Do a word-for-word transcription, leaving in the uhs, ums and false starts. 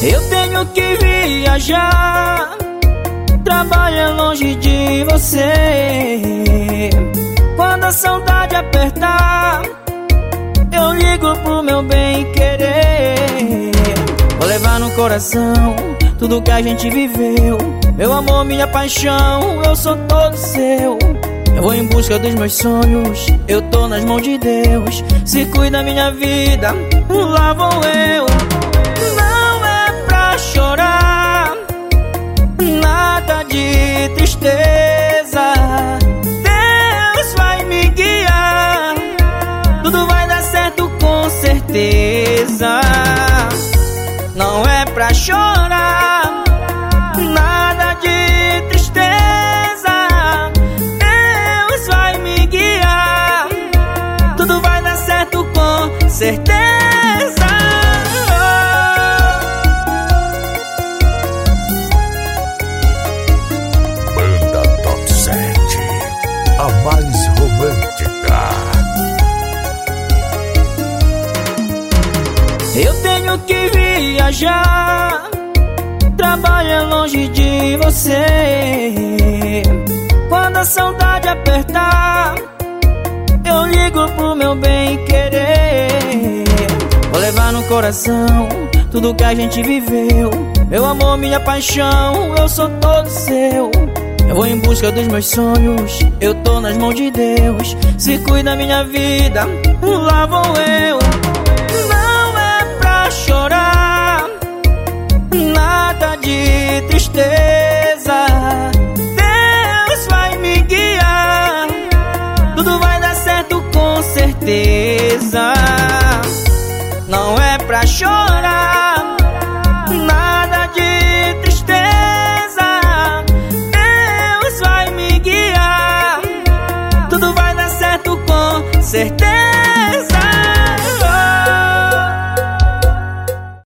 Eu tenho que viajar, trabalho longe de você. Quando a saudade apertar, eu ligo pro meu bem querer. Vou levar no coração tudo que a gente viveu. Meu amor, minha paixão, eu sou todo seu. Eu vou em busca dos meus sonhos, eu tô nas mãos de Deus. Se cuida minha vida, lá vou eu. Não é pra chorar, nada de tristeza. Deus vai me guiar, tudo vai dar certo com certeza. Não é pra chorar, nada de tristeza. Deus vai me guiar, tudo vai dar certo com certeza. Banda Top sete, a mais romântica. Eu tenho que viajar, trabalho longe de você. Quando a saudade apertar, eu ligo pro meu bem querer. Vou levar no coração tudo que a gente viveu. Meu amor, minha paixão, eu sou todo seu. Eu vou em busca dos meus sonhos, eu tô nas mãos de Deus. Se cuida minha vida, lá vou eu. Não é pra chorar, nada de tristeza. Deus vai me guiar, tudo vai dar certo com certeza. Não é pra chorar, nada de tristeza. Deus vai me guiar, tudo vai dar certo com certeza.